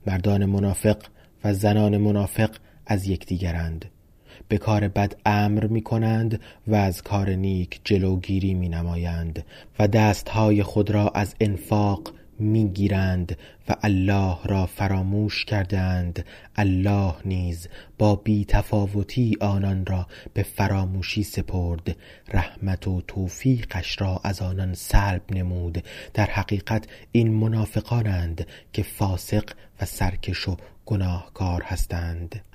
مردان منافق و زنان منافق از یکدیگرند. به کار بد امر می کنند و از کار نیک جلوگیری می نمایند و دستهای خود را از انفاق می گیرند و الله را فراموش کردند. الله نیز با بی تفاوتی آنان را به فراموشی سپرد، رحمت و توفیقش را از آنان سلب نمود. در حقیقت این منافقانند که فاسق و سرکش و گناهکار هستند.